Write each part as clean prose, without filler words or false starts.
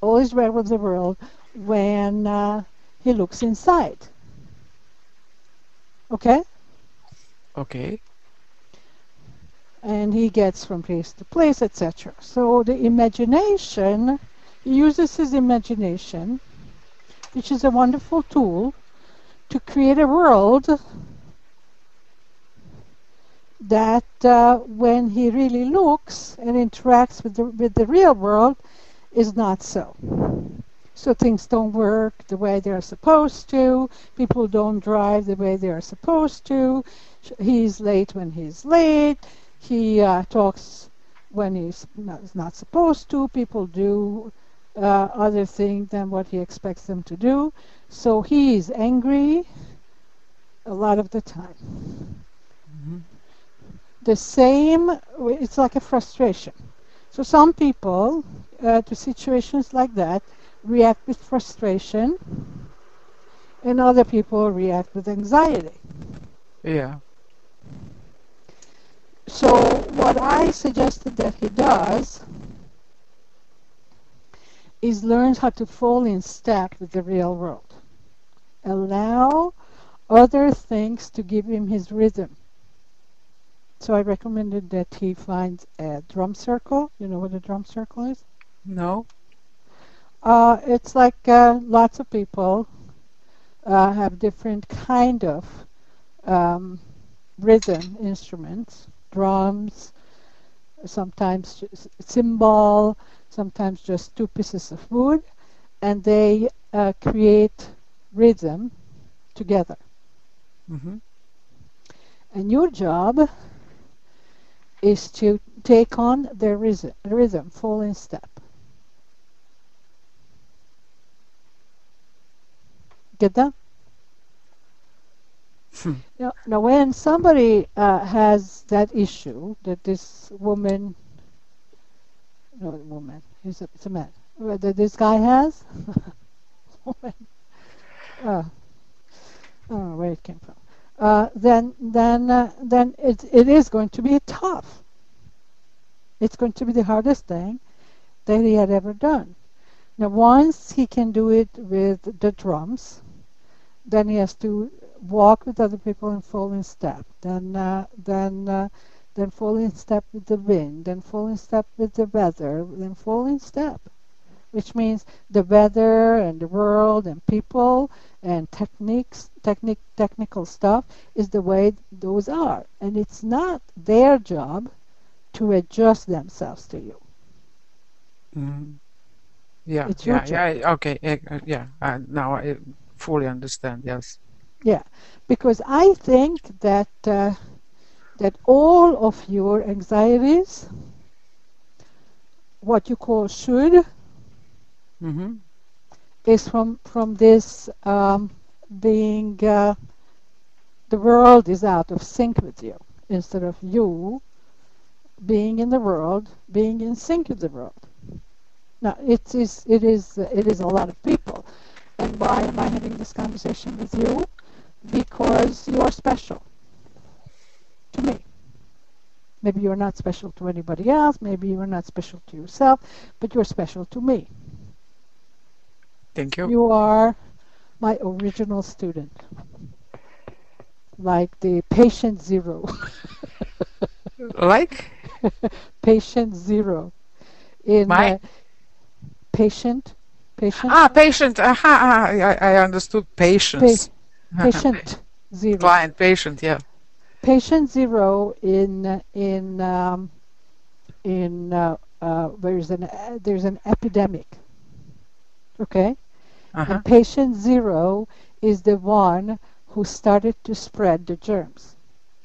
all is well with the world when he looks inside. Okay? Okay. And he gets from place to place, etc. So the imagination, he uses his imagination, which is a wonderful tool, to create a world that when he really looks and interacts with the real world is not so. So things don't work the way they're supposed to. People don't drive the way they're supposed to. He's late when he's late. He talks when he's not supposed to. People do other things than what he expects them to do. So he is angry a lot of the time. Mm-hmm. The same, it's like a frustration. So some people, to situations like that, react with frustration, and other people react with anxiety. Yeah. So what I suggested that he does is learn how to fall in step with the real world. Allow other things to give him his rhythm. So I recommended that he finds a drum circle. You know what a drum circle is? No. It's like lots of people have different kind of um, rhythm instruments, drums, sometimes cymbal, sometimes just two pieces of wood, and they create rhythm together. Mm-hmm. And your job is to take on their rhythm, fall in step. Get that? Now, when somebody has that issue that this woman, no, woman, it's a man, that this guy has, woman, uh, I don't know where it came from. Then it is going to be tough. It's going to be the hardest thing that he had ever done. Now, once he can do it with the drums, then he has to walk with other people and fall in step. Then fall in step with the wind. Then fall in step with the weather. Then fall in step, which means the weather and the world and people and technical stuff is the way those are, and it's not their job to adjust themselves to you. Mm-hmm. Yeah. It's your Yeah. job. Yeah. Okay. Yeah. Now I fully understand. Yes. Yeah, because I think that all of your anxieties, what you call should, Mm-hmm. is from this being the world is out of sync with you instead of you being in the world, being in sync with the world. Now it is a lot of people, and why am I having this conversation with you? Because you're special to me. Maybe you're not special to anybody else. Maybe you're not special to yourself, but you're special to me. Thank you. You are my original student, like the patient zero. Like Patient zero in my patient, patient, patient. Aha, I understood pa- patience. patient zero. Client patient. Yeah. Patient zero in there's an epidemic, okay? Uh-huh. And patient zero is the one who started to spread the germs.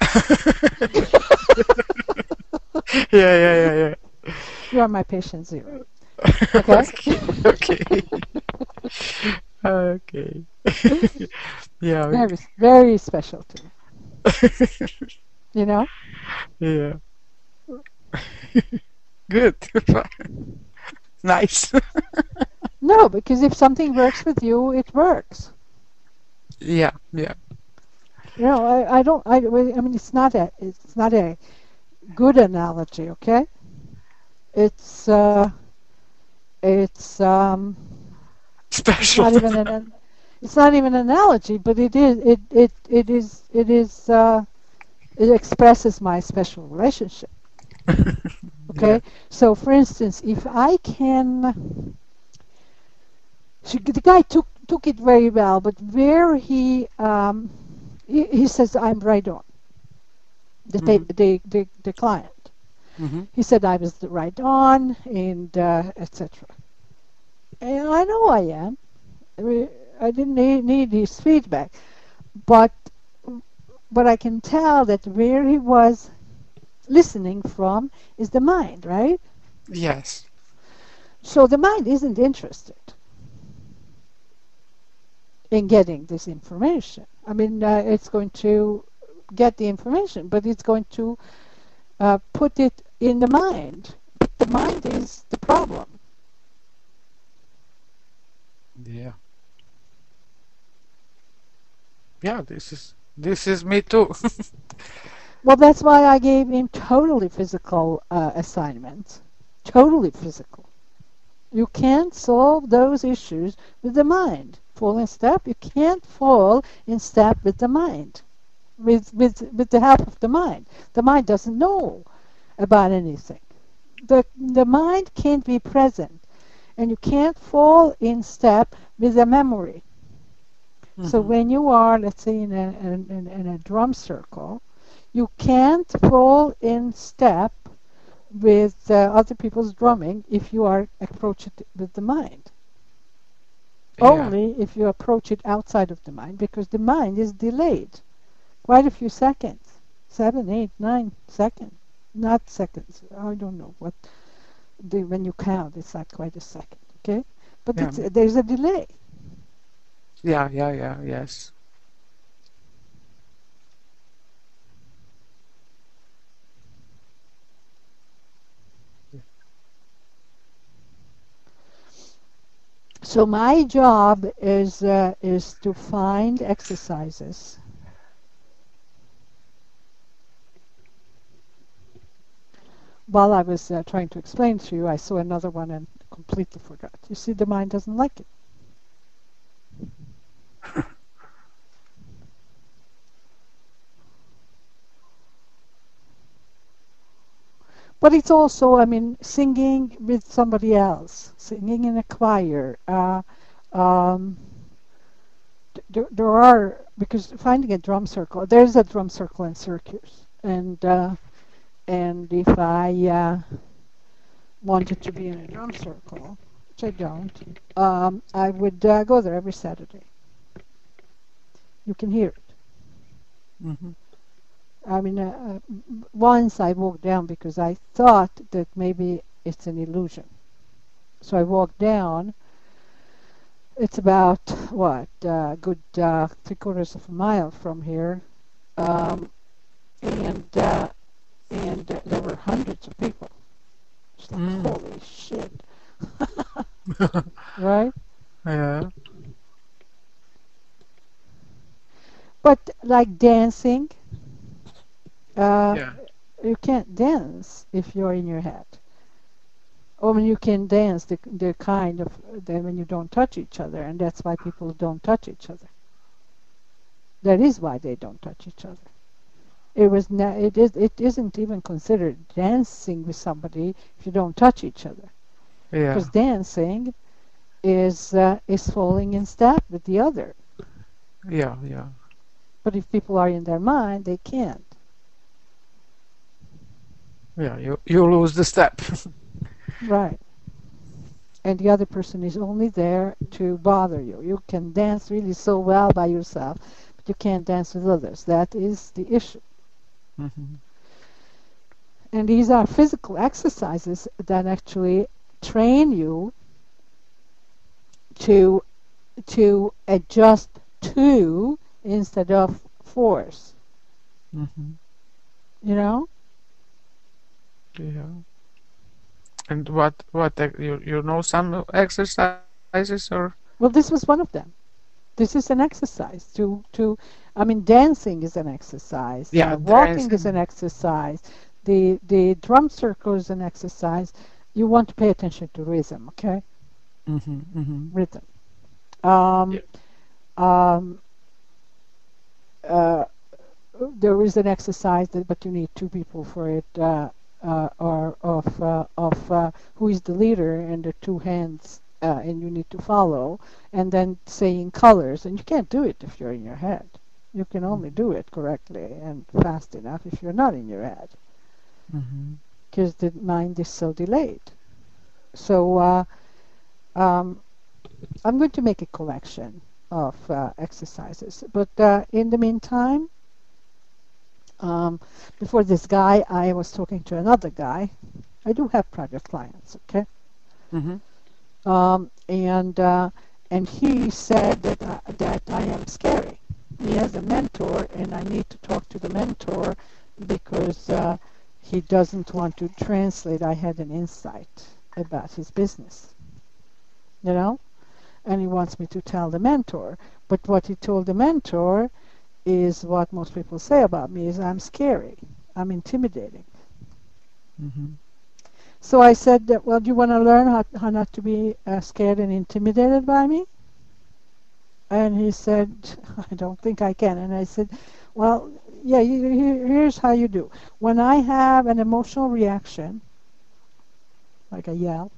Yeah. Yeah. Yeah. You are my patient zero, Yeah. okay? Okay. Okay. Yeah. Very, very special to me, you know? Yeah. Good. Nice. No, because if something works with you, it works. Yeah. Yeah. You know, I don't, I mean, it's not a good analogy, okay? It's, It's it's Special. not even it's not even an analogy, but it expresses my special relationship. Yeah. Okay, so for instance, if I can, the guy took it very well, but where he says I'm right on Mm-hmm. the client. Mm-hmm. He said I was right on and etc. And I know I am. I mean, I didn't need his feedback, but I can tell that where he was listening from is the mind, right? Yes. So the mind isn't interested in getting this information. I mean, it's going to get the information, but it's going to put it in the mind. The mind is the problem. Yeah. Yeah. This is me too. Well, that's why I gave him totally physical assignments. Totally physical. You can't solve those issues with the mind. Fall in step, you can't fall in step with the mind, with the help of the mind. The mind doesn't know about anything. The mind can't be present, and you can't fall in step with the memory. So Mm-hmm. when you are, let's say, in a drum circle, you can't fall in step with other people's drumming if you are approach it with the mind. Yeah. Only if you approach it outside of the mind, because the mind is delayed quite a few seconds, 7, 8, 9 seconds, not seconds. I don't know what when you count, it's not quite a second. Okay, but Yeah. there's a delay. Yeah. Yeah. Yeah. Yes. So my job is to find exercises. While I was trying to explain to you, I saw another one and completely forgot. You see, the mind doesn't like it. But it's also, I mean, singing with somebody else, singing in a choir. Um, there are, because finding a drum circle, there's a drum circle in Syracuse, and if I wanted to be in a drum circle, which I don't, I would go there every Saturday. You can hear it. Mm-hmm. I mean, once I walked down because I thought that maybe it's an illusion. So I walked down. It's about what, good 3/4 of a mile from here, um, and there were hundreds of people. It's like Mm. holy shit, right? Yeah. But like dancing, uh, Yeah. you can't dance if you're in your head. I mean, you can dance the kind of when you don't touch each other, and that's why people don't touch each other. That is why they don't touch each other. It isn't even considered dancing with somebody if you don't touch each other, Yeah. because dancing is falling in step with the other. Yeah. Yeah. But if people are in their mind, they can't. Yeah. You lose the step. Right. And the other person is only there to bother you. You can dance really so well by yourself, but you can't dance with others. That is the issue. Mm-hmm. And these are physical exercises that actually train you to adjust to instead of force. Mm-hmm. You know? Yeah. And you know some exercises or? Well, this was one of them. This is an exercise I mean, dancing is an exercise. Yeah, Walking is an dancing. exercise. The drum circle is an exercise. you want to pay attention to rhythm, okay? Mm-hmm. Mm-hmm. Rhythm. Um, Yeah. um, uh, there is an exercise that, but you need two people for it, or of who is the leader and the two hands, and you need to follow, and then saying colors, and you can't do it if you're in your head. You can only do it correctly and fast enough if you're not in your head, Mm-hmm. because the mind is so delayed. So um, I'm going to make a collection of exercises, but in the meantime, Um, before this guy, I was talking to another guy. I do have private clients, okay? Mm-hmm. And he said that I am scary. He has a mentor, and I need to talk to the mentor because he doesn't want to translate. I had an insight about his business, you know, and he wants me to tell the mentor. But what he told the mentor is what most people say about me is I'm scary. I'm intimidating. Mm-hmm. So I said that, well, do you want to learn how not to be scared and intimidated by me? And he said, I don't think I can. And I said, well, yeah, here's how you do. When I have an emotional reaction, like a yell,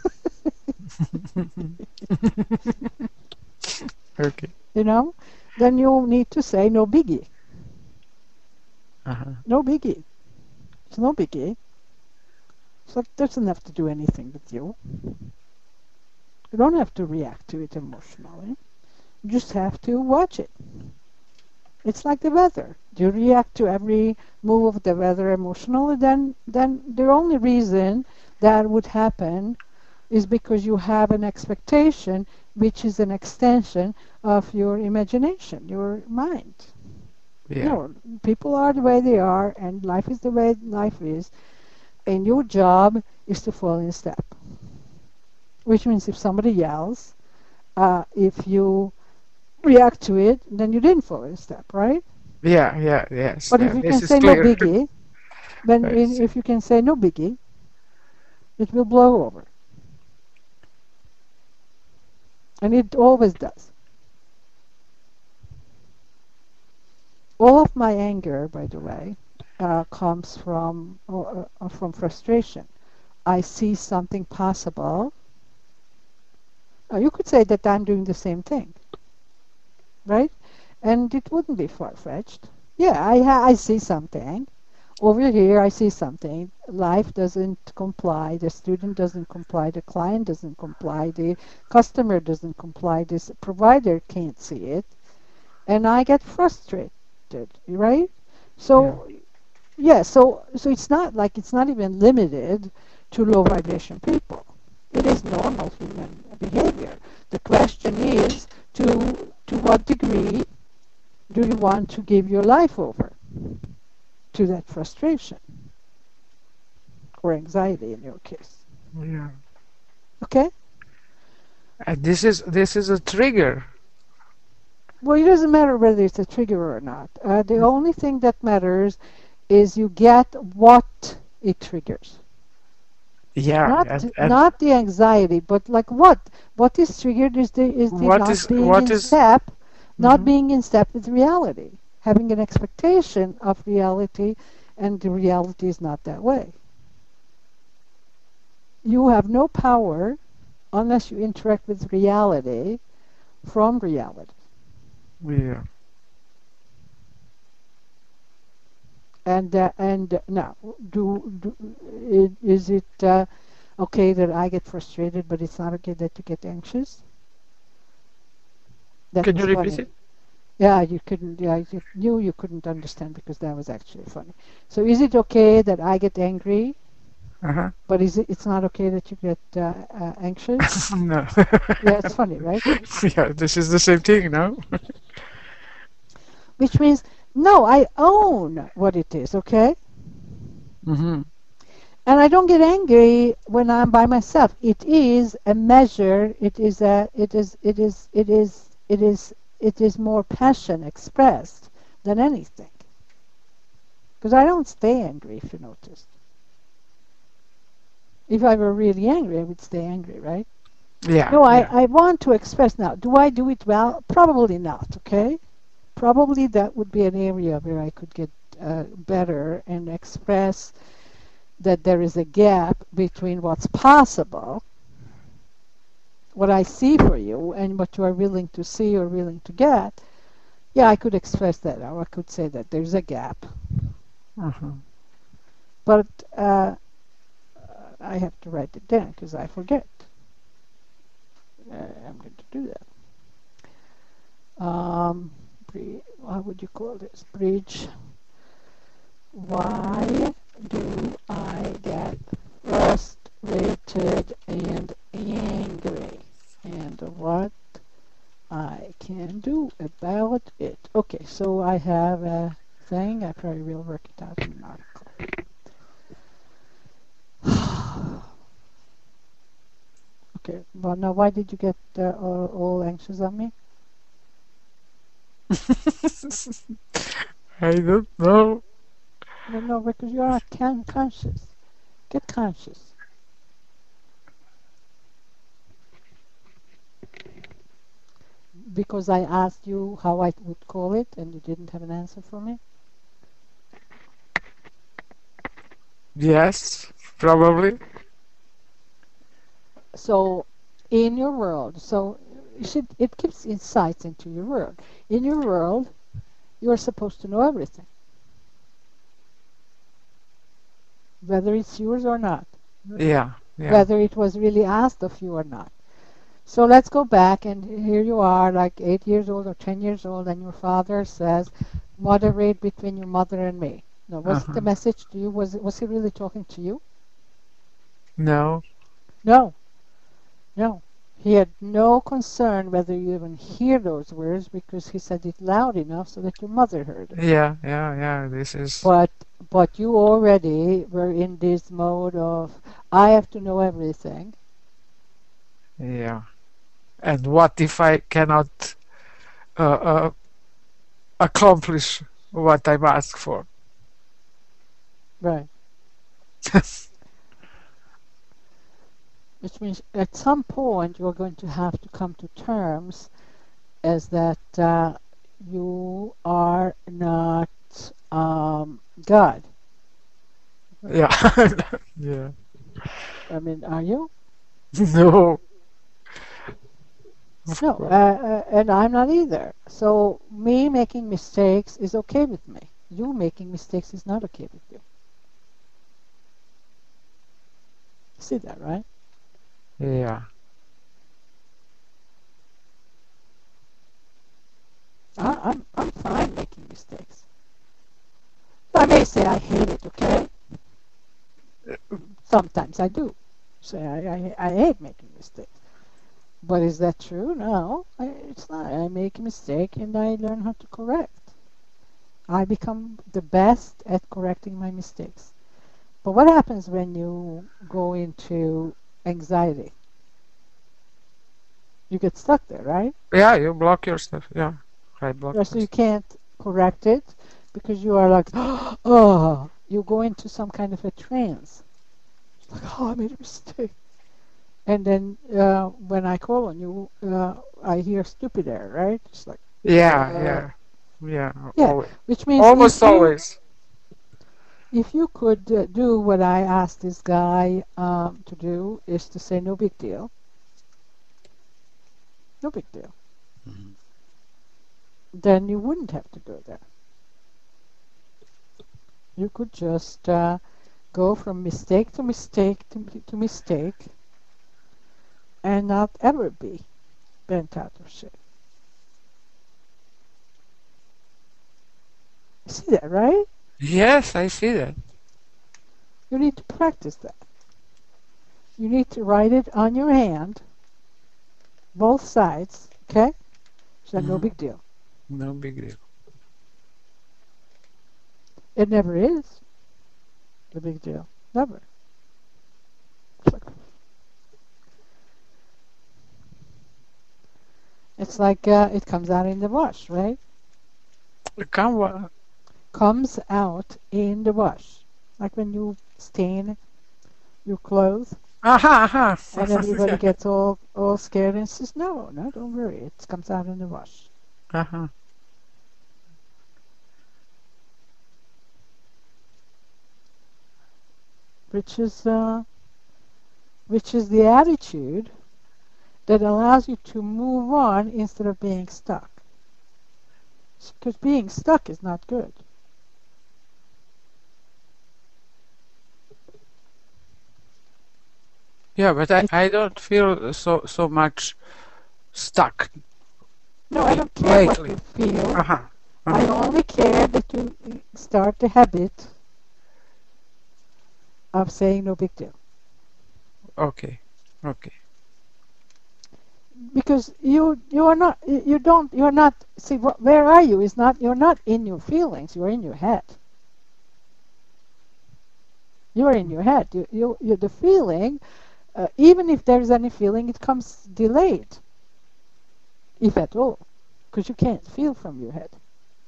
Okay. you know, then you need to say no biggie. Uh-huh. No biggie. It's no biggie. So it doesn't have to do anything with you. You don't have to react to it emotionally. You just have to watch it. It's like the weather. You react to every move of the weather emotionally, then the only reason that would happen is because you have an expectation which is an extension of your imagination, your mind. You Yeah. know, people are the way they are and life is the way life is, and your job is to fall in step. Which means if somebody yells, if you react to it, then you didn't fall in step, right? Yeah. Yeah. Yes. But if you This can is say no clear. biggie, then Right. if you can say no biggie, it will blow over. And it always does. All of my anger, by the way, comes from frustration. I see something possible. You could say that I'm doing the same thing, right? And it wouldn't be far-fetched. Yeah, I see something. Over here, I see something. Life doesn't comply. The student doesn't comply. The client doesn't comply. The customer doesn't comply. This provider can't see it. And I get frustrated, right? Yeah. So yeah, so it's not even limited to low vibration people. It is normal human behavior. The question is to what degree do you want to give your life over to that frustration or anxiety in your case? Yeah. Okay? This is a trigger. Well, it doesn't matter whether it's a trigger or not. The only thing that matters is you get what it triggers. Yeah. And Not the anxiety, but like what is triggered is the what not is being what in is step, not hmm being in step with reality, having an expectation of reality, and the reality is not that way. You have no power unless you interact with reality from reality. Yeah. And now, is it okay that I get frustrated, but it's not okay that you get anxious? That Can was you repeat funny. it? Yeah, you couldn't. Yeah, you knew you couldn't understand because that was actually funny. So, is it okay that I get angry, Uh-huh. but it's not okay that you get anxious? No. Yeah, it's funny, right? Yeah, this is the same thing, no? Which means no, I own what it is. Okay, Mm-hmm. and I don't get angry when I'm by myself. It is a measure. It is more passion expressed than anything. Because I don't stay angry, if you notice. If I were really angry, I would stay angry, right? Yeah, No, yeah. I want to express now. Do I do it well? Probably not, okay? Probably that would be an area where I could get better and express that there is a gap between what's possible, what I see for you, and what you are willing to see or willing to get. Yeah, I could express that, or I could say that there's a gap. Uh-huh. But I have to write it down because I forget. I'm going to do that. How would you call this? Bridge. Why do I get frustrated and angry? And what I can do about it. Okay, so I have a thing. I probably will work it out in an article. Okay, well, now why did you get all anxious on me? I don't know. No, because you're not conscious. Get conscious. Because I asked you how I would call it and you didn't have an answer for me? Yes, probably. So, in your world, so it gives insights into your world. In your world, you're supposed to know everything, whether it's yours or not, Yeah, yeah. whether it was really asked of you or not. So let's go back, and here you are, like 8 years old or 10 years old, and your father says, moderate between your mother and me. Now, was it the Uh-huh. message to you? Was he really talking to you? No. No, no. He had no concern whether you even hear those words because he said it loud enough so that your mother heard it. Yeah, yeah, yeah. This is. But but you already were in this mode of I have to know everything. Yeah. And what if I cannot uh, uh, accomplish what I'm asked for? Right. Which means at some point you're going to have to come to terms as that you are not God. Yeah. Yeah. I mean, are you? No, of No, course. and I'm not either. So me making mistakes is okay with me. You making mistakes is not okay with you. See that, right? Yeah. I'm fine making mistakes. I may say I hate it, okay? Sometimes I do. Say I hate making mistakes. But is that true? No, it's not. I make a mistake and I learn how to correct. I become the best at correcting my mistakes. But what happens when you go into anxiety? You get stuck there, right? Yeah, you block yourself. Yeah. I block Yeah, so you myself. can't correct it because you are like, oh, you go into some kind of a trance. It's like, oh, I made a mistake. And then when I call on you, I hear stupid air, right? It's like, Yeah, yeah. Yeah. yeah, Always. which means Almost always. if you could do what I asked this guy to do, is to say no big deal, no big deal, Mhm. then you wouldn't have to go there. You could just go from mistake to mistake to mistake and not ever be bent out of shape. You see that, right? Yes, I see that. You need to practice that. You need to write it on your hand, both sides, okay? So no Mhm. big deal. No big deal. It never is a big deal. Never. It's like it comes out in the wash, right? Come. Comes out in the wash. Like when you stain your clothes, Aha, aha. and everybody Yeah. gets all scared and says, "No, no, don't worry, it comes out in the wash." Aha. Which is the attitude that allows you to move on instead of being stuck. Because being stuck is not good. Yeah, but It, I don't feel so much stuck no, I don't care what lately. you feel. Aha. I Uh-huh. only care that you start the habit of saying no big deal. Okay. Okay. Because you are not you don't you're not see where are you is not you're not in your feelings, you're in your head. You're in your head. You the feeling, even if there is any feeling, it comes delayed, if at all, because you can't feel from your head.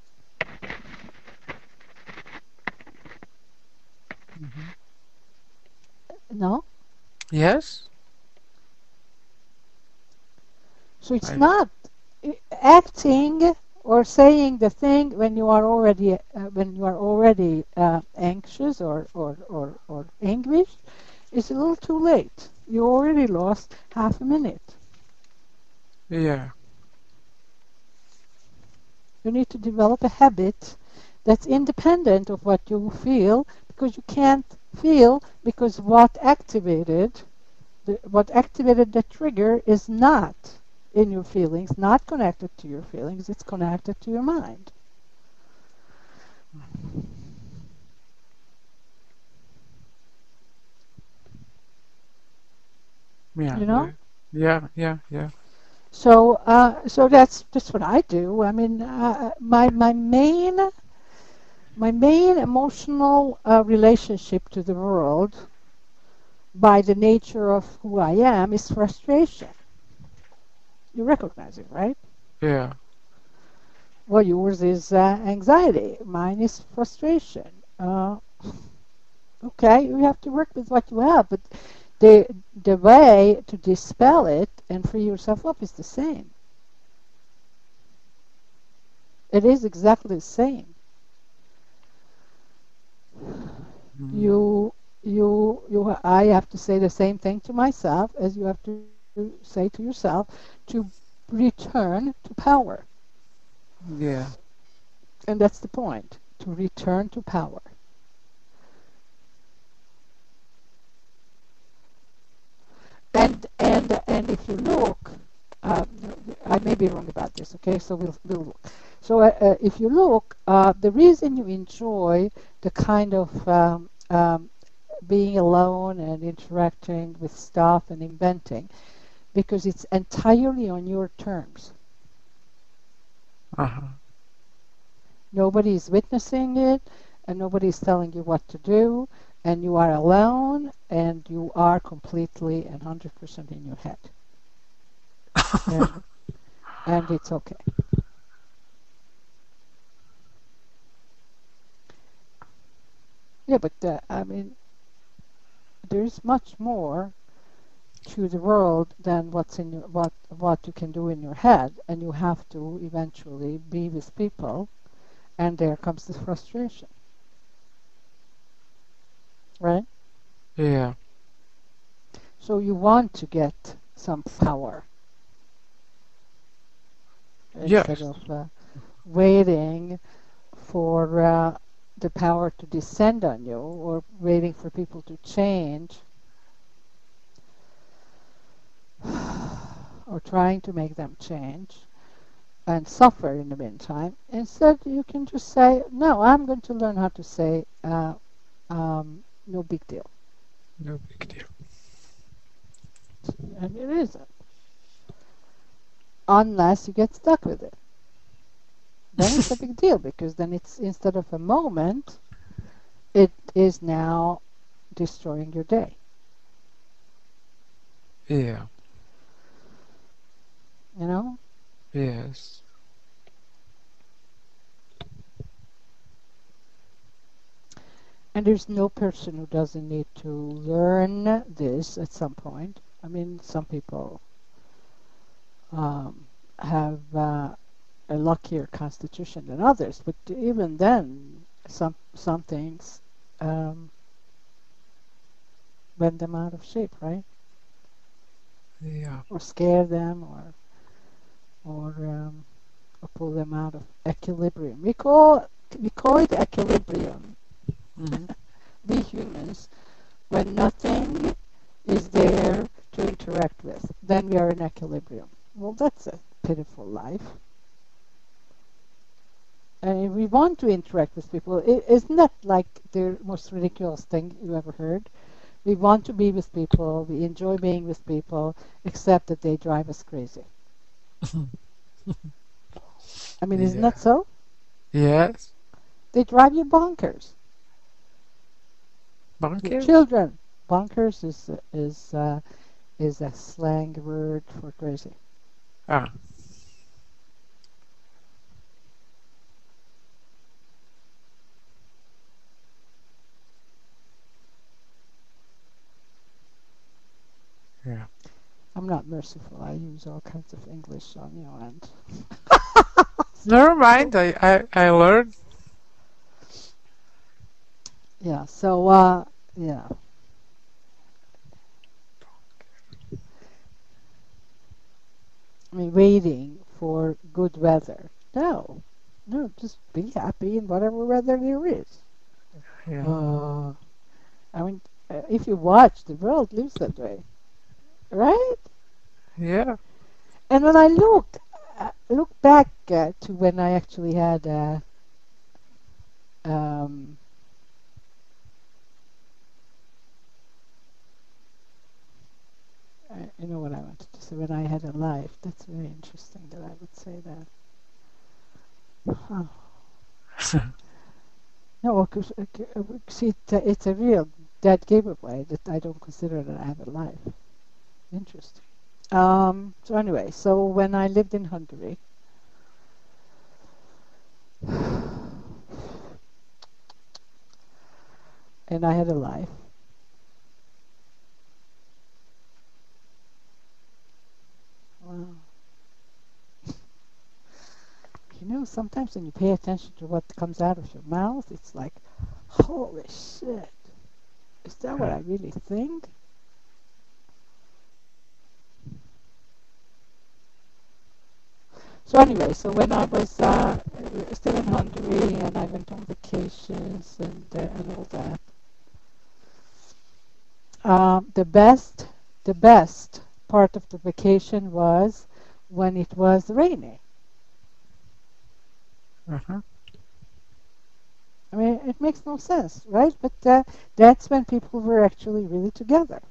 Mhm. No, Yes. so it's I. not acting or saying the thing when you are already anxious or anguished is a little too late. You already lost half a minute. Yeah. You need to develop a habit that's independent of what you feel because you can't feel because what activated the trigger is not in your feelings, not connected to your feelings, it's connected to your mind. Yeah. You know? Yeah. Yeah. Yeah. So that's what I do. I mean, my main emotional relationship to the world, by the nature of who I am, is frustration. You recognize it, right? Yeah. Well, yours is anxiety. Mine is frustration. Okay, you have to work with what you have, but the the way to dispel it and free yourself up is the same. It is exactly the same. Mm. I have to say the same thing to myself as you have to say to yourself to return to power. Yeah. And that's the point, to return to power. And if you look, uh, I may be wrong about this. Okay, so we'll look. So if you look, the reason you enjoy the kind of being alone and interacting with stuff and inventing, because it's entirely on your terms. Uh-huh. Nobody is witnessing it, and nobody is telling you what to do, and you are alone, and you are completely and 100% in your head, and it's okay. Yeah, but I mean, there's much more to the world than what you can do in your head, and you have to eventually be with people, and there comes the frustration, right? Yeah. So you want to get some power instead Yes. of waiting for the power to descend on you or waiting for people to change or trying to make them change and suffer in the meantime. Instead, you can just say, no, I'm going to learn how to say no big deal. No big deal. And it isn't, unless you get stuck with it. Then it's a big deal because then it's instead of a moment, it is now destroying your day. Yeah. You know? Yes. And there's no person who doesn't need to learn this at some point. I mean, some people have a luckier constitution than others, but even then, some things um, bend them out of shape, right? Yeah. Or scare them, or or pull them out of equilibrium. We call it equilibrium. Mm-hmm. We humans, when nothing is there to interact with, then we are in equilibrium. Well, that's a pitiful life. And we want to interact with people. Isn't that like the most ridiculous thing you ever heard? We want to be with people. We enjoy being with people, except that they drive us crazy. I mean, isn't Yeah. that so? Yes. They drive you bonkers. Your Bunkers? children. Bonkers is a slang word for crazy. Ah, yeah. I'm not merciful. I use all kinds of English on you, and Never so mind. I learned. yeah. Yeah. I mean, waiting for good weather. No, no. Just be happy in whatever weather there is. Yeah. Uh, I mean, if you watch, the world lives that way, right? Yeah. And when I look back to when I actually had um, you know what I wanted to say, when I had a life. That's very interesting that I would say that. Huh. No, because see, it's a real dead giveaway that I don't consider that I have a life. Interesting. So anyway, so when I lived in Hungary, and I had a life, wow. You know, sometimes when you pay attention to what comes out of your mouth, it's like, holy shit, is that what I really think? So anyway, so when I was still in Hungary and I went on vacations and all that, the best part of the vacation was when it was raining. Uh-huh. I mean, it makes no sense, right? But that's when people were actually really together.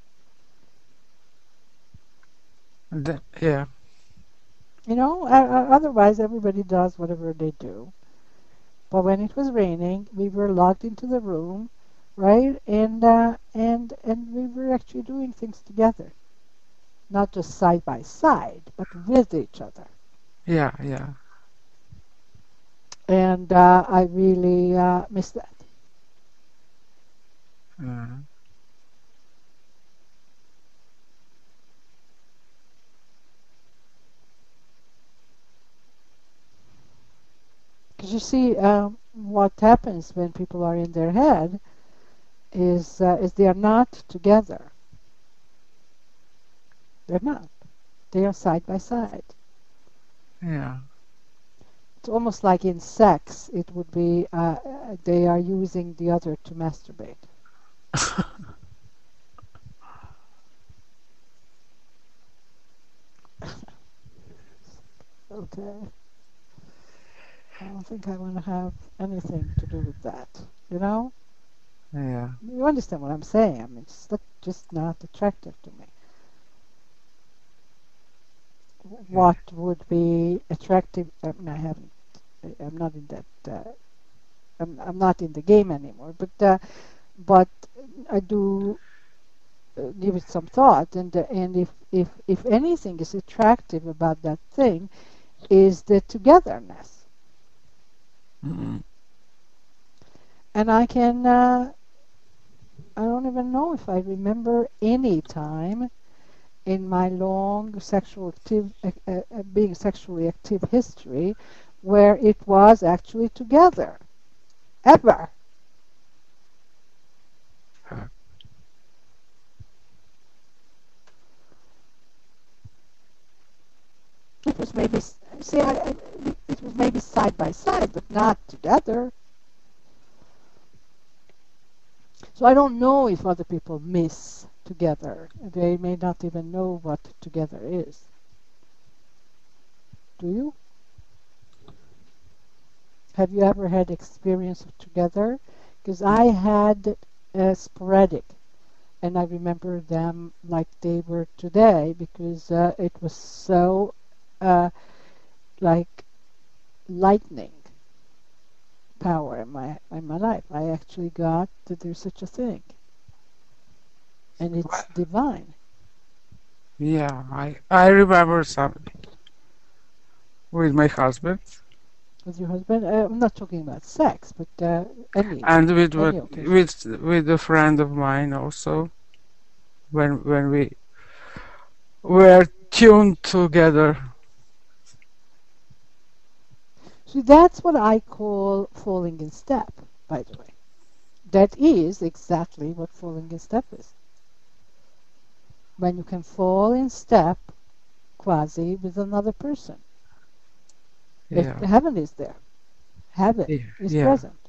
Yeah. You know, otherwise everybody does whatever they do. But when it was raining, we were locked into the room, right? And we were actually doing things together, not just side by side, but with each other. Yeah. Yeah. And I really miss that. Uh, Because you see, what happens when people are in their head is they are not together. They're not. They are side by side. yeah. It's almost like in sex, it would be they are using the other to masturbate. Okay. I don't think I want to have anything to do with that. You know? Yeah. You understand what I'm saying? I mean, just not attractive to me. Yeah. What would be attractive? I mean, I haven't. I'm not in that. I'm not in the game anymore. But I do give it some thought. And if anything is attractive about that thing, is the togetherness. Mm-hmm. And I don't even know if I remember any time in my long being sexually active history where it was actually together, ever. Uh, It was maybe, see, it was maybe side by side, but not together. So I don't know if other people miss together. They may not even know what together is. Do you? Have you ever had experience of together? Because I had sporadic, and I remember them like they were today because it was so like lightning power in my life. I actually got that there's such a thing, and it's well, divine. yeah, I remember some with my husband With your husband, I'm not talking about sex, but any and with any what occasion. with a friend of mine also when we were tuned together. So that's what I call falling in step, by the way. That is exactly what falling in step is. When you can fall in step quasi with another person. Yeah, Heaven is there. Heaven yeah, is yeah. present.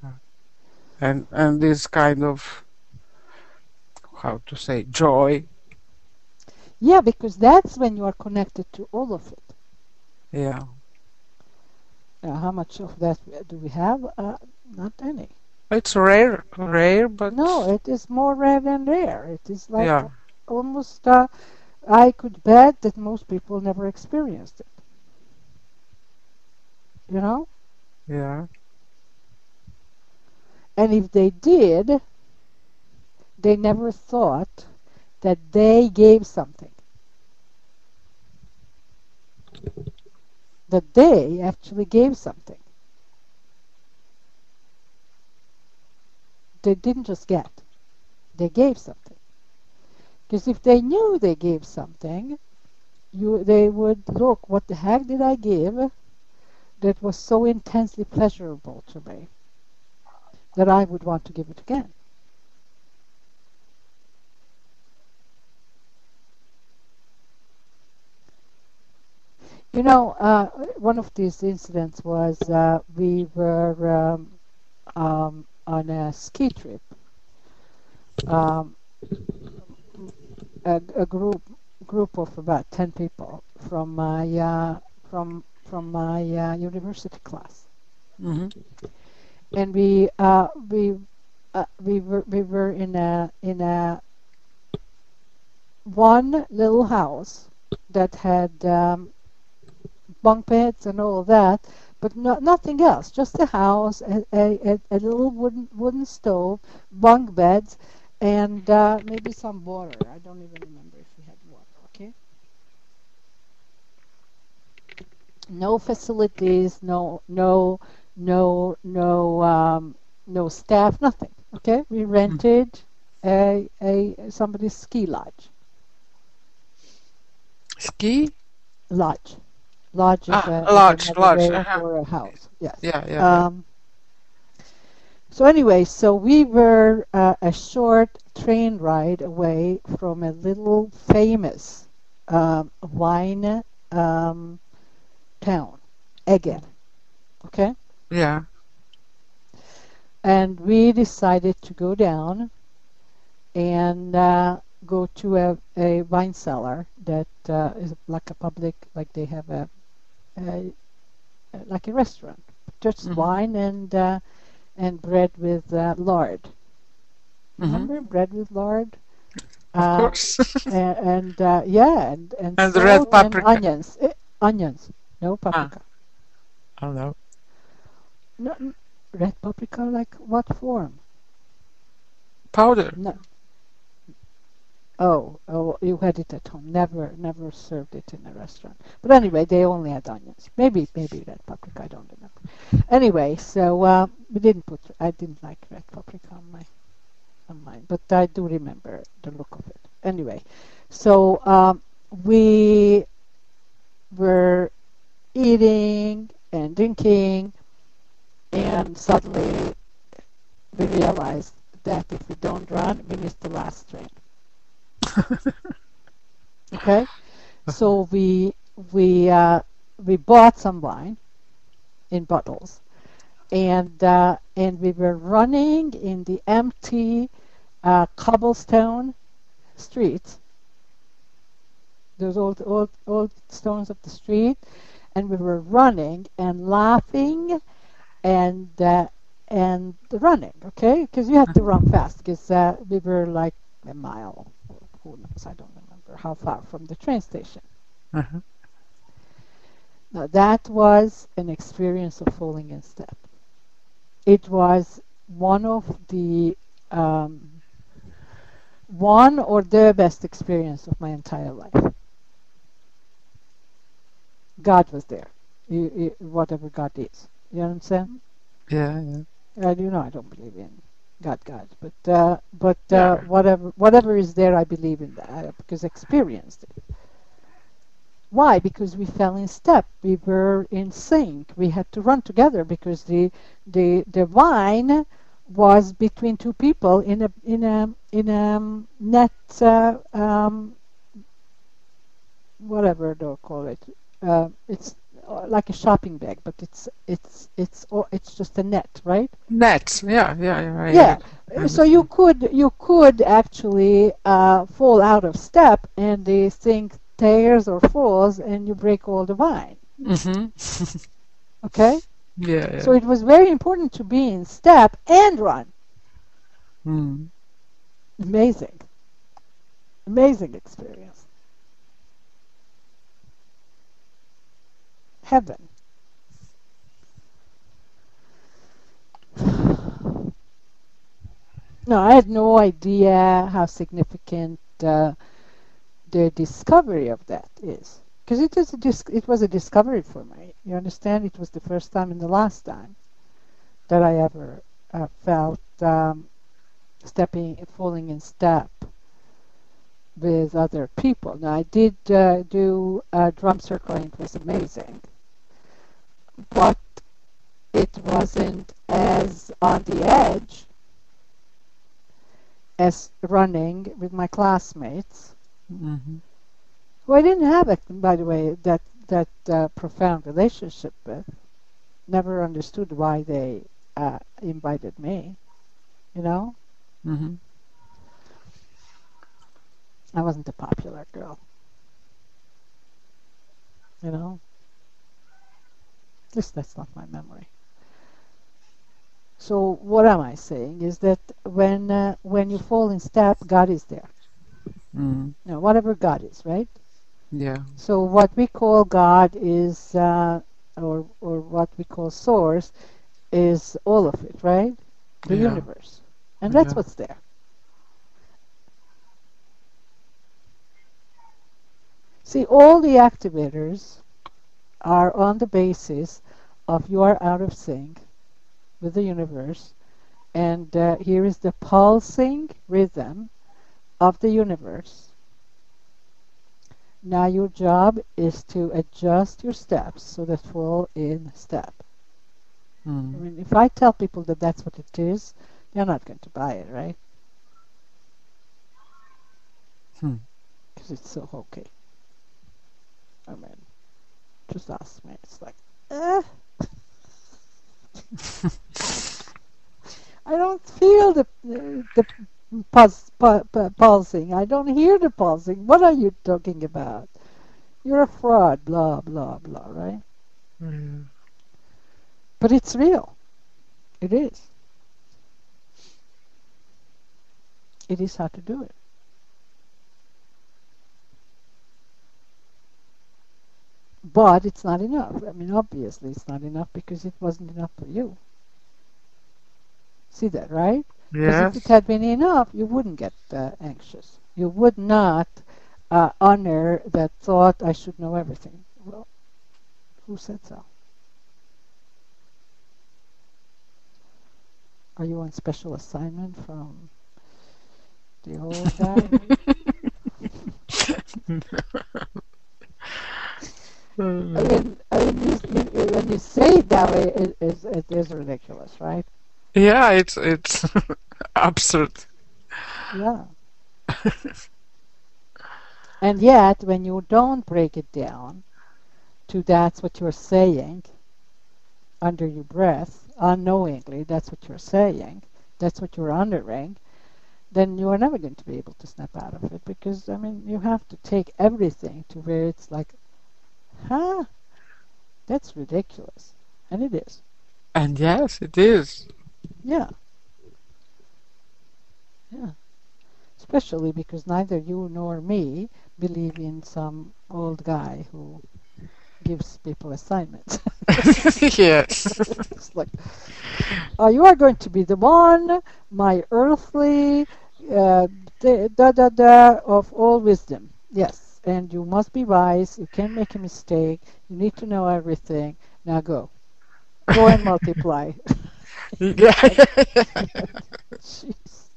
And this kind of how to say joy. Yeah, because that's when you are connected to all of it. Yeah, How much of that do we have? Not any. it's rare, but No, it is more rare than rare. It is like yeah, almost, I could bet that most people never experienced it. You know? yeah. And if they did, they never thought that they gave something. That they actually gave something. They didn't just get, they gave something. Because if they knew they gave something, they would look, what the heck did I give that was so intensely pleasurable to me that I would want to give it again? You know, one of these incidents was we were on a ski trip. Um, a group of about 10 people from my university class, Hmm. and we were in a one little house that had bunk beds and all of that, but nothing else. Just a house, a little wooden stove, bunk beds, and maybe some water. I don't even remember if we had water. Okay, no facilities, no staff, nothing. Okay, we rented a somebody's ski Ski? lodge. Lodge is, Ah, a, is large, another large. way Uh-huh. for a house. Yes. Yeah, yeah, yeah. So anyway, so we were a short train ride away from a little famous wine um, town, Eger. Okay, Yeah. and we decided to go down and go to a wine cellar that is like a public, like they have a like a restaurant, just Hmm. wine and bread with lard. Hmm. Remember bread with lard? Of Uh, course. and yeah, and And the red salt and paprika. onions. Onions, no Ah, paprika. I don't know. No, red paprika, like what form? Powder. No, Oh, you had it at home. Never served it in a restaurant. But anyway, they only had onions. Maybe red paprika. I don't remember. Anyway, so we didn't put. I didn't like red paprika on mine, but I do remember the look of it. Anyway, so we were eating and drinking, and suddenly we realized that if we don't run, we miss the last train. Okay, so we bought some wine in bottles, and we were running in the empty cobblestone streets, those old stones of the street, and we were running and laughing and running, okay? Because you had to run fast because we were like a mile, or who knows, I don't remember how far from the train station. Uh-huh. Now that was an experience of falling in step. It was one of the one or the best experience of my entire life. God was there, whatever God is. You understand? Yeah, yeah. You know, I don't believe in God, but Yeah. whatever is there, I believe in that because I experienced it. Why? Because we fell in step. We were in sync. We had to run together because the vine was between two people in a net whatever they'll call it. It's like a shopping bag, but it's just a net, right? Nets. Yeah, yeah, yeah. Yeah. I So you understand. could actually fall out of step, and the thing tears or falls, and you break all the vine. Mm-hmm. Okay. Yeah, So yeah. it was very important to be in step and run. Mm. Amazing, amazing experience. Heaven. No, I had no idea how significant the discovery of that is. Because it was a discovery for me. You understand? It was the first time and the last time that I ever felt falling in step with other people. Now, I did do a drum circle, and it was amazing, but it wasn't as on the edge as running with my classmates, Mm-hmm. who I didn't have, by the way, that profound relationship with. Never understood why they invited me. You know, Mm-hmm. I wasn't a popular girl. You know, at least that's not my memory. So what am I saying is that when you fall in step, God is there. Mm. You know, whatever God is, right? Yeah, So what we call God is, or what we call Source, is all of it, right? The yeah, universe, and that's yeah. what's there. See, all the activators are on the basis of you are out of sync with the universe, and here is the pulsing rhythm of the universe. Now your job is to adjust your steps so that fall in step. I Mm. mean, if I tell people that that's what it is, they're not going to buy it, right? Hmm. Because it's so hokey. I mean, just ask me. It's like, eh, I don't feel the pulsing. I don't hear the pulsing. What are you talking about? You're a fraud. Blah blah blah. Right? Yeah. But it's real. It is. It is how to do it. But it's not enough. I mean, obviously, it's not enough because it wasn't enough for you. See that, right? Because if it Yes. had been enough, you wouldn't get anxious. You would not honor that thought, I should know everything. Well, who said so? Are you on special assignment from the old guy? When you say it that way, it is ridiculous, right? Yeah, it's absurd. Yeah. And yet, when you don't break it down to that's what you're saying under your breath, unknowingly, that's what you're saying, that's what you're honoring, then you are never going to be able to snap out of it because, I mean, you have to take everything to where it's like, huh? That's ridiculous. And it is. And yes, it is. Yeah, yeah. Especially because neither you nor me believe in some old guy who gives people assignments. Yes. It's like, you are going to be the one, my earthly, uh, of all wisdom. Yes, and you must be wise. You can't make a mistake. You need to know everything. Now go. Go and multiply. Yeah. Jeez.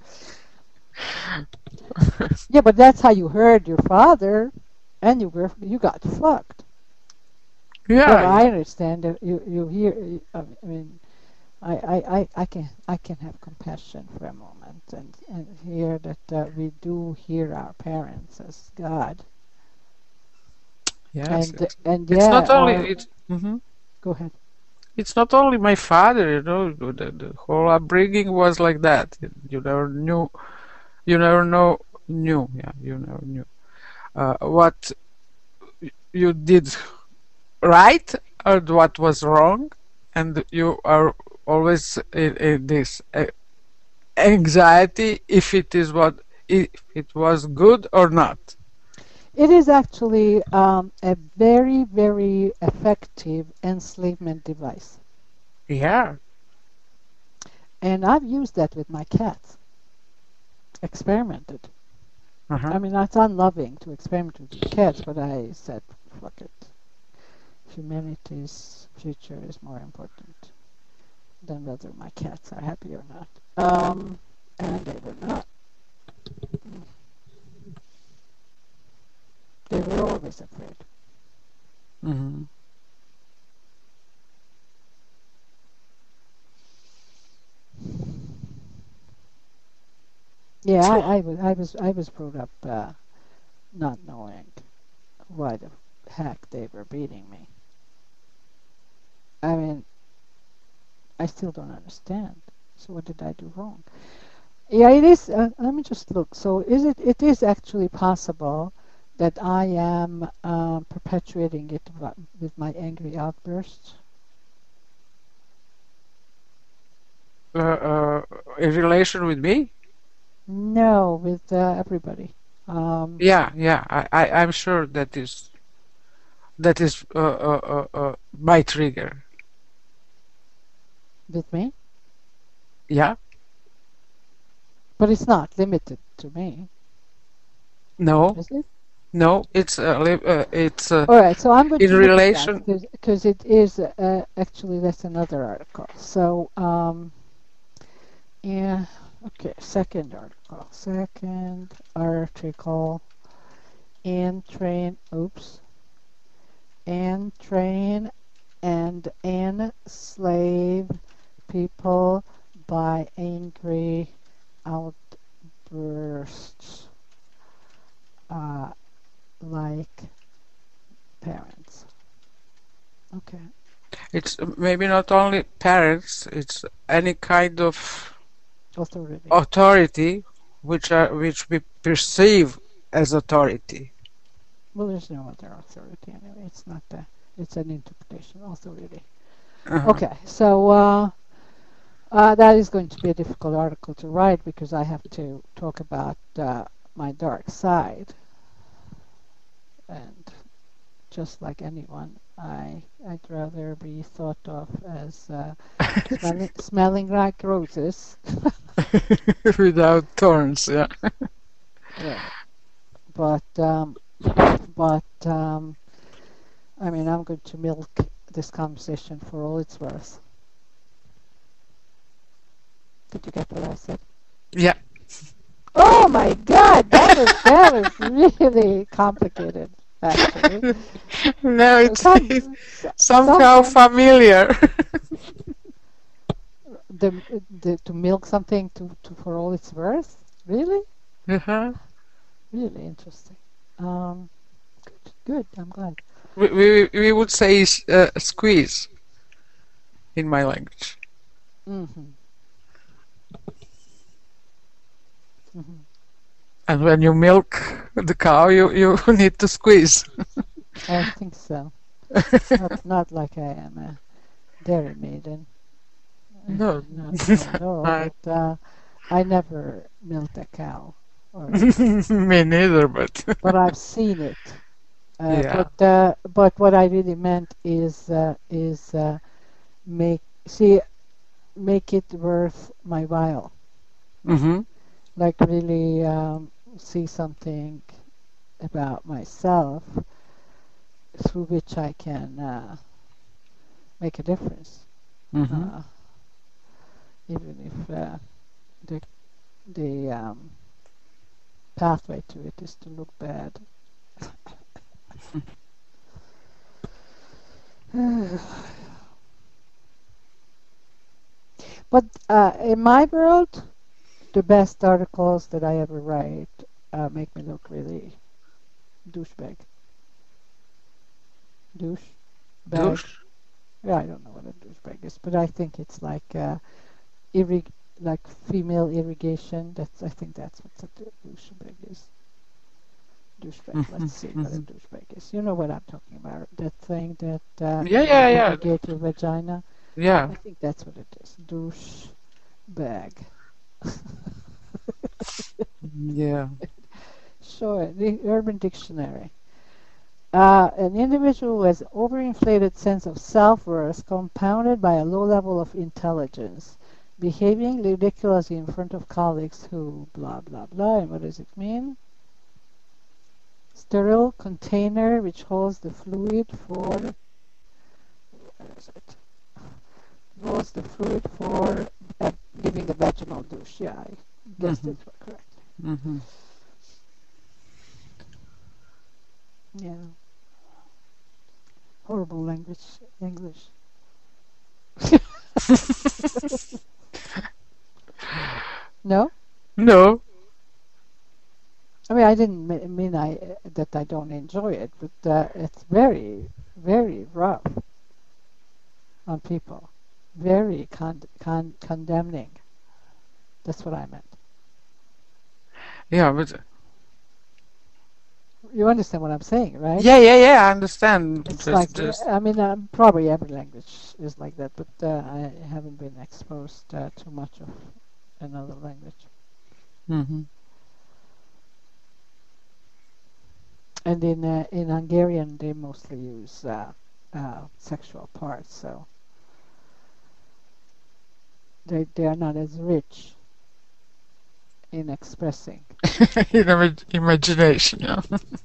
Yeah, but that's how you heard your father, and you got fucked. But Yeah. I understand that you hear. I mean, I can have compassion for a moment and hear that we do hear our parents as God, Yes. and It's yeah, not only our it's mhm. go ahead. It's not only my father, the whole upbringing was like that. You never knew, you never know, knew, yeah, you never knew what you did right or what was wrong, and you are always in this anxiety if it was good or not. It is actually a very very effective enslavement device, Yeah. and I've used that with my cats. Experimented. Uh-huh. I mean, it's unloving to experiment with cats, but I said, fuck it. Humanity's future is more important than whether my cats are happy or not. And they were not. They were always afraid. Hmm. Yeah, So I was brought up not knowing why the heck they were beating me. I mean, I still don't understand. So what did I do wrong? Yeah, it is. Let me just look. So is it? It is actually possible that I am perpetuating it with my angry outbursts. uh, uh, in relation with me, No, with everybody. Um, yeah, I'm sure that is my trigger. with me, Yeah. but it's not limited to me, No, is it? no, it's All right. So I'm going in to look at that relation. because it is actually that's another article. So yeah. Okay. Second article. Second article. And train. Oops. And train and enslave people by angry outbursts uh, like parents. Okay. It's maybe not only parents, it's any kind of Authority. authority which we perceive as authority. Well, there's no other authority anyway. It's not the. It's an interpretation authority. Uh-huh. Okay. So that is going to be a difficult article to write because I have to talk about my dark side, and just like anyone, I'd rather be thought of as smelling like roses. Without thorns, yeah. Right. But I mean, I'm going to milk this conversation for all it's worth. Did you get what I said? Yeah. Oh my God, that was really complicated, actually. No, So somehow sometimes familiar. to milk something for all it's worth, really, Uh-huh. really interesting. Um, good. I'm glad. We would say squeeze in my language. Hmm. Hmm. And when you milk the cow, you need to squeeze. I think so. Not like I am a dairy maiden. No. Not at all. I, But I never milked a cow, or me neither, but but I've seen it. yeah. But what I really meant is make see make it worth my while. Mm-hmm. Like really see something about myself through which I can make a difference. Mm-hmm. Uh, even if the the pathway to it is to look bad. But in my world, the best articles that I ever write make me look really douchebag. Douchebag. Douche. Yeah, I don't know what a douchebag is, but I think it's like like female irrigation. I think that's what a douchebag is. Douchebag. Mm-hmm. Let's see what a Mm-hmm. douchebag is. You know what I'm talking about? That thing that Yeah, yeah, yeah. irrigate your vagina. Yeah. I think that's what it is. Douchebag. Yeah. Sure, the Urban Dictionary. An individual who has overinflated sense of self-worth compounded by a low level of intelligence, behaving ridiculously in front of colleagues who blah blah blah. And what does it mean? Sterile container which holds the fluid for where is it? Holds the fluid for giving a vaginal douche. Yeah, I guessed Mm-hmm. it correctly. Mm-hmm. Yeah, horrible language, English. No, No. I mean I didn't mean that I don't enjoy it, but it's very very rough on people, very condemning. That's what I meant. Yeah, but You understand what I'm saying, right? yeah. I understand. It's like Just. I mean probably every language is like that, but I haven't been exposed to much of another language. Mm-hmm. And in Hungarian, they mostly use sexual parts, so they are not as rich in expressing. Imagination. Yeah.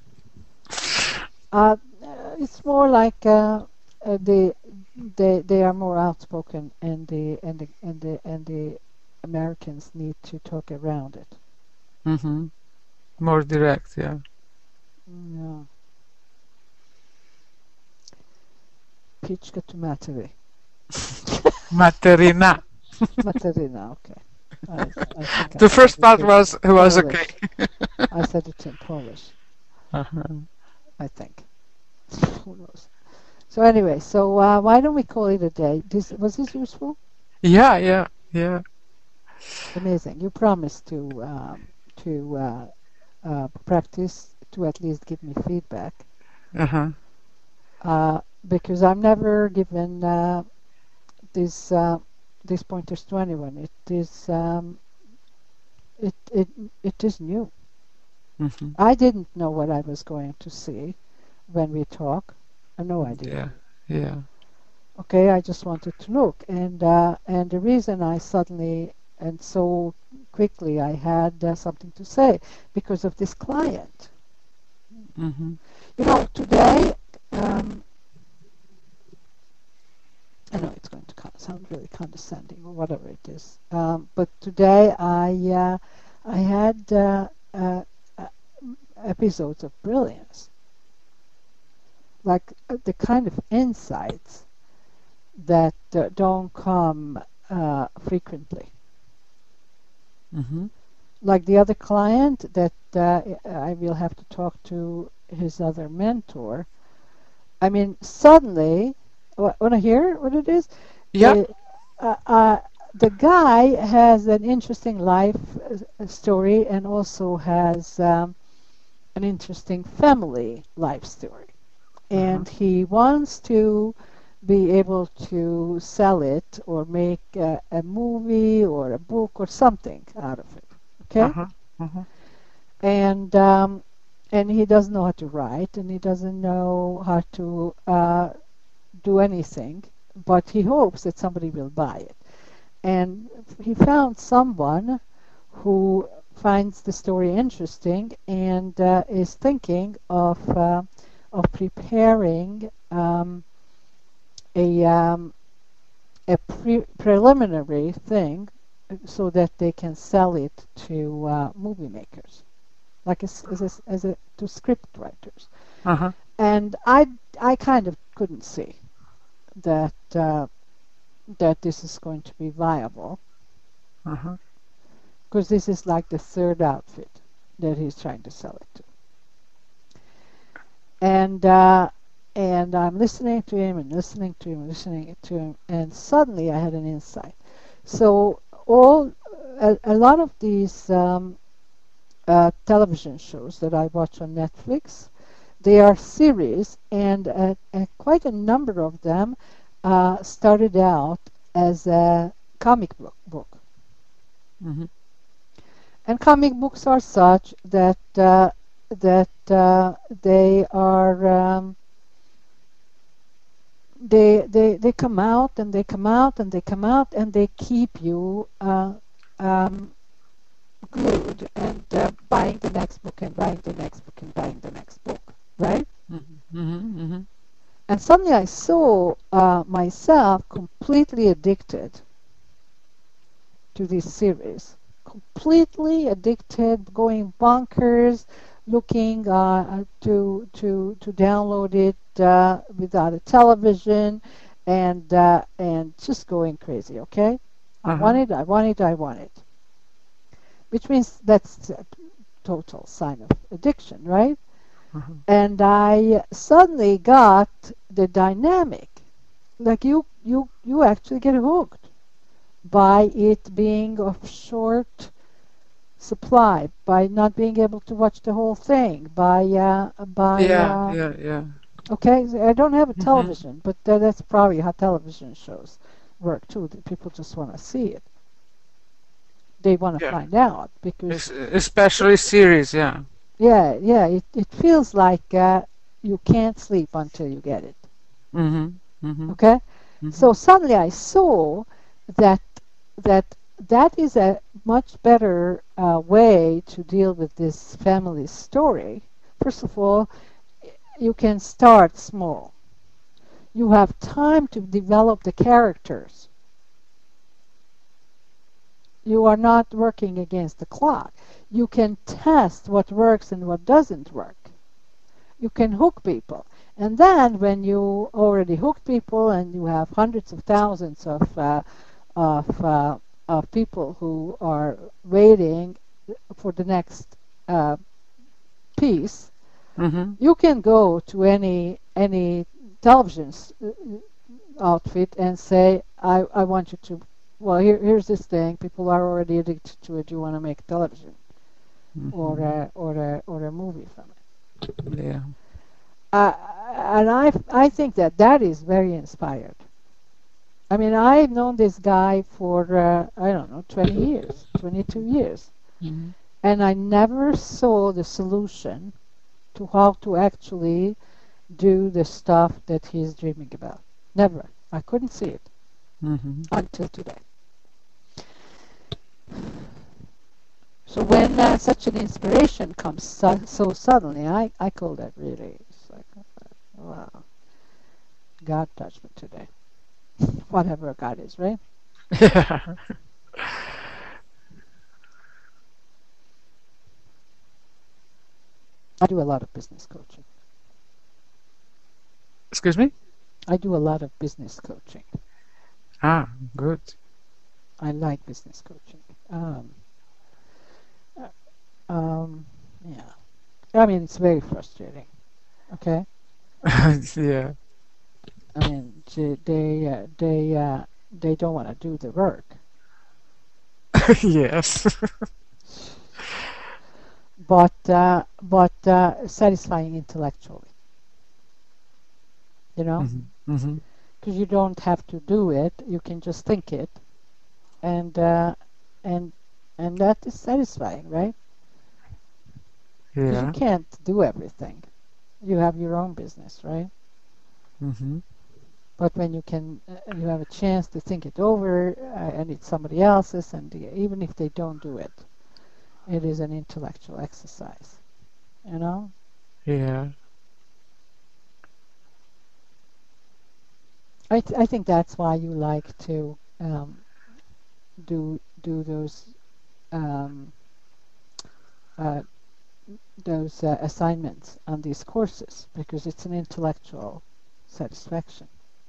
It's more like they are more outspoken, and the Americans need to talk around it. Mm-hmm. More direct. Yeah. Yeah, Pichka to Materi. Materina. Materina, okay. I think I The said first it part in was okay. Polish. I said it in Polish, Uh-huh. I think. Who knows? So anyway, so why don't we call it a day? Was this useful? Yeah, yeah, yeah. Amazing. You promised to practice to at least give me feedback Uh-huh. because I'm never given these these pointers to anyone. It it is new. Mm-hmm. I didn't know what I was going to see when we talk. No idea. Yeah, yeah. Okay, I just wanted to look, and the reason I suddenly and so quickly I had something to say because of this client. Mm-hmm. Today, I know it's going to sound really condescending or whatever it is, but today I had uh, episodes of brilliance, like the kind of insights that don't come frequently. Mm-hmm. Like the other client that I will have to talk to his other mentor. I mean, suddenly, want to hear what it is? Yeah. Uh, uh, uh, the guy has an interesting life story and also has an interesting family life story. Uh-huh. And he wants to be able to sell it or make a movie or a book or something out of it. Okay? Uh-huh. Uh-huh. And he doesn't know how to write and he doesn't know how to do anything, but he hopes that somebody will buy it. And he found someone who finds the story interesting and is thinking of preparing a preliminary thing so that they can sell it to movie makers, like as a to script writers. Uh-huh. And I kind of couldn't see that that this is going to be viable Uh-huh. because this is like the third outfit that he's trying to sell it to. And I'm listening to him and listening to him, listening to him, and suddenly I had an insight. So a lot of these television shows that I watch on Netflix, they are series, and quite a number of them started out as a comic book. Mm-hmm. And comic books are such that they are they come out and they come out and they come out and they keep you um, glued and buying the next book and buying the next book and buying the next book, right? Mm-hmm. Mm-hmm. And suddenly I saw myself completely addicted to this series, completely addicted, going bonkers, looking to download it without a television, and just going crazy. Okay, I Uh-huh. want it, I want it, I want it, which means that's a total sign of addiction, right? Uh-huh. And I suddenly got the dynamic, like you actually get hooked by it being of short supply, by not being able to watch the whole thing, Yeah, yeah, yeah. okay, so I don't have a Mm-hmm. television, but that's probably how television shows work too. That people just want to see it. They want to Yeah. find out because, Especially series, yeah. yeah, it feels like you can't sleep until you get it. Mm-hmm. Mm-hmm. Okay, Mm-hmm. so suddenly I saw that that that is a much better way to deal with this family story. First of all, you can start small. You have time to develop the characters. You are not working against the clock. You can test what works and what doesn't work. You can hook people. And then when you already hooked people and you have hundreds of thousands of, uh, of people who are waiting for the next uh, piece, Mm-hmm. you can go to any television outfit and say, I want you to. Well, here's this thing. People are already addicted to it. You want to make television Mm-hmm. or a movie from it. Yeah. Uh, and I think that that is very inspired. I mean, I've known this guy for I don't know 20 years, 22 years, Mm-hmm. and I never saw the solution to how to actually do the stuff that he's dreaming about. Never. I couldn't see it Mm-hmm. until today. So when such an inspiration comes so suddenly, I call that really, it's like, wow, God touched me today. Whatever God is, right? Yeah. I do a lot of business coaching. Excuse me? I do a lot of business coaching. Ah, good. I like business coaching. Uh, um, yeah. I mean, it's very frustrating. Okay. Yeah. I mean, they don't want to do the work, Yes. but satisfying intellectually. You know, Hmm. Hmm. because you don't have to do it. You can just think it, and and and that is satisfying, right? Because you Yeah. can't do everything. You have your own business, right? Hmm. But when you have a chance to think it over, and it's somebody else's, and even if they don't do it, it is an intellectual exercise. You know, Yeah. I think that's why you like to do um, uh, those assignments on these courses because it's an intellectual satisfaction.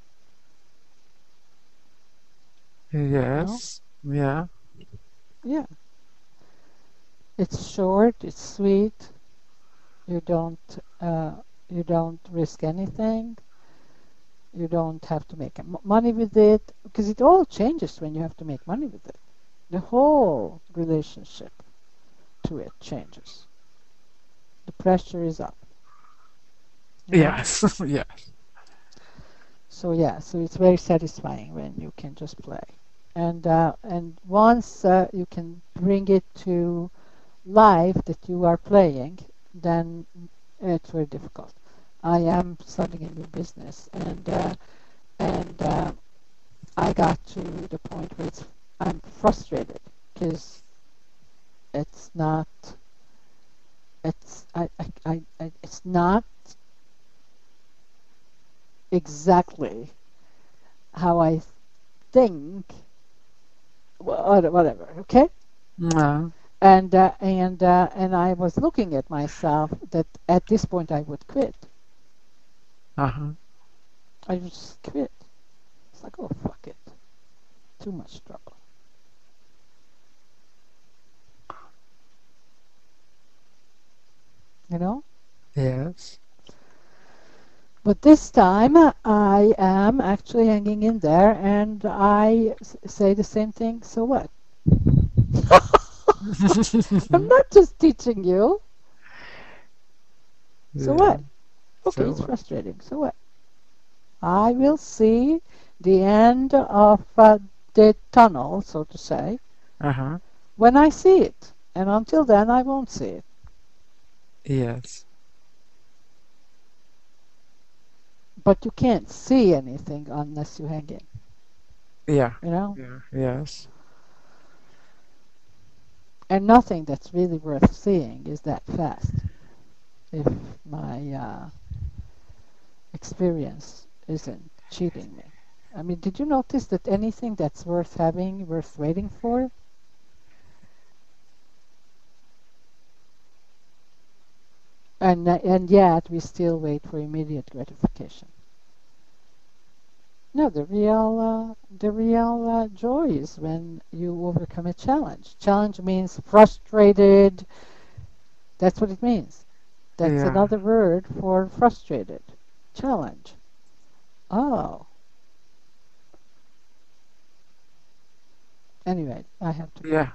You know, Yes. Yeah. yeah, it's short, it's sweet. You don't you don't risk anything. You don't have to make money with it because it all changes when you have to make money with it. The whole relationship to it changes. The pressure is up, you know? Yes. Yeah. So yeah, so it's very satisfying when you can just play. And once you can bring it to life that you are playing, then it's very difficult. I am starting a new business, and I got to the point where I'm frustrated because it's not it's not exactly how I think. Whatever, okay. Yeah. And I was looking at myself that at this point I would quit. Uh-huh. I would just quit. It's like, oh fuck it, too much trouble, you know. Yes. But this time I am actually hanging in there, and I say the same thing. So what? I'm not just teaching you. So Yeah. what? Okay, it's So, frustrating. So what? I will see the end of the tunnel, so to say, uh-huh. when I see it. And until then, I won't see it. Yes. But you can't see anything unless you hang in, Yeah. you know? Yeah. Yes. And nothing that's really worth seeing is that fast. If my experience isn't cheating me. I mean, did you notice that anything that's worth having, worth waiting for, and yet we still wait for immediate gratification? No, the real joy is when you overcome a challenge. Challenge means frustrated. That's what it means. That's Yeah. another word for frustrated. Challenge. Oh, anyway, I have to go. Yeah.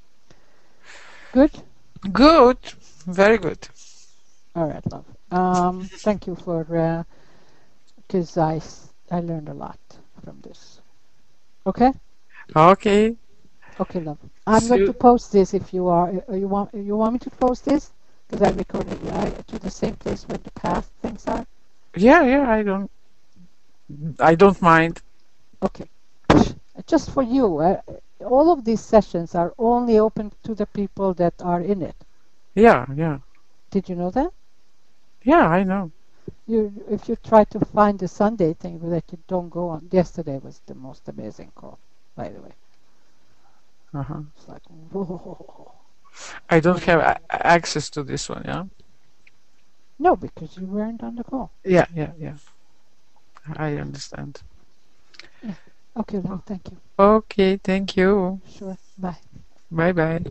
Good. Good. Very good. All right, love. Thank you for because I learned a lot from this. Okay. Okay. Okay, love. I'm See going to you. post this if you want me to post this because I recorded it to the same place where the past things are. Yeah, yeah, I don't mind. Okay. Just for you. all of these sessions are only open to the people that are in it. Yeah, yeah, Did you know that? yeah. I know. If you try to find the Sunday thing that you don't go on. Yesterday was the most amazing call, by the way. Uh-huh. It's like, whoa. I don't have Everybody. access to this one. Yeah. No, because you weren't on the call. Yeah, yeah, yeah. I understand. Yeah. Okay, then. Thank you. Okay, thank you. Sure. Bye. Bye bye.